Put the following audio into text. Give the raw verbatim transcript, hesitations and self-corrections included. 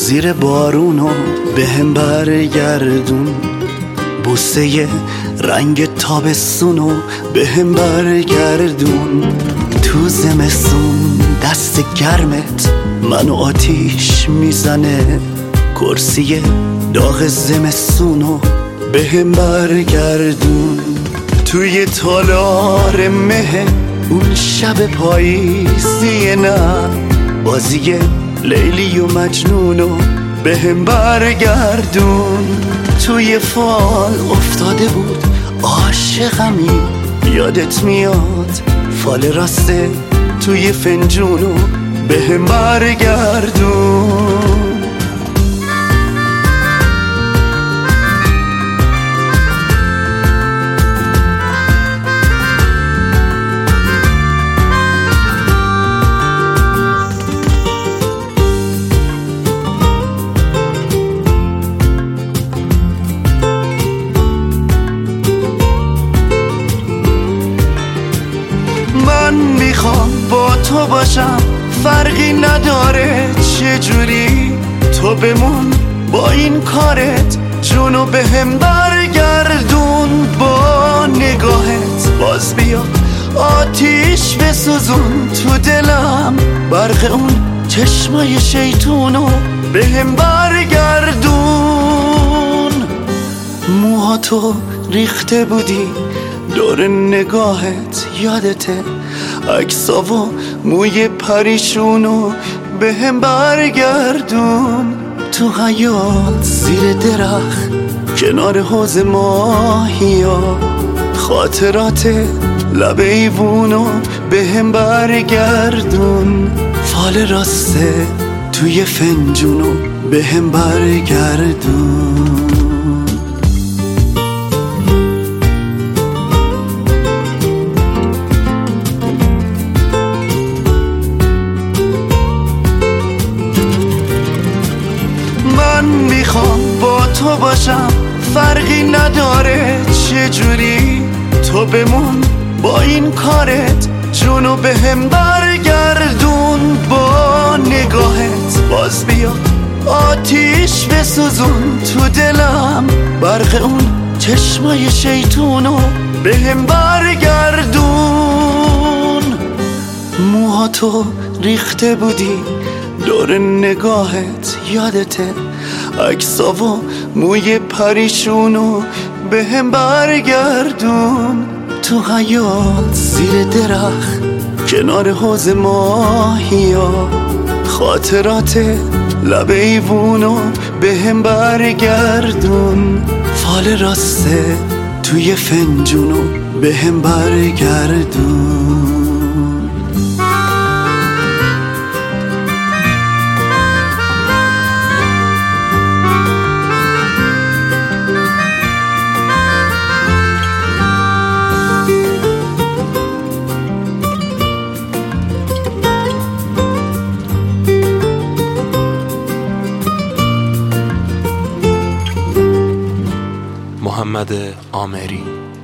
زیر بارونو به هم برگردون، بوسه رنگ تابستونو به هم برگردون. تو زمستون دست گرمت منو آتیش میزنه، کرسی داغ زمستونو به هم برگردون. توی تالار مه اون شب پاییزی، نه بازی لیلی و مجنونو به هم برگردون. توی فال افتاده بود عاشقمی، یادت میاد فال راسته توی فنجونو به هم برگردون. من میخوام با تو باشم، فرقی نداره چجوری، تو بمون با این کارت، جونو به هم برگردون. با نگاهت باز بیا آتیش بسوزون تو دلم، برق اون چشمای شیطونو به هم برگردون. موهاتو ریخته بودی دور نگاهت، یادته عکسا و موی پریشونو به هم برگردون. تو حیاط زیر درخت کنار حوض ماهیا، خاطرات لب ایوونو به هم برگردون. فال راسته توی فنجونو به هم برگردون. من میخوام با تو باشم، فرقی نداره چجوری، تو بمون با این کارت، جونو به هم برگردون. با نگاهت باز بیا آتیش بسوزون تو دلم، برق اون چشمای شیطونو به هم برگردون. موهاتو ریخته بودی دور نگاهت، یادته عکسا و موی پریشونو به هم برگردون. تو حیاط زیر درخت کنار حوض ماهیا، خاطرات لب ایوونو به هم برگردون. فال راسته توی فنجونو به هم برگردون. محمد عامری.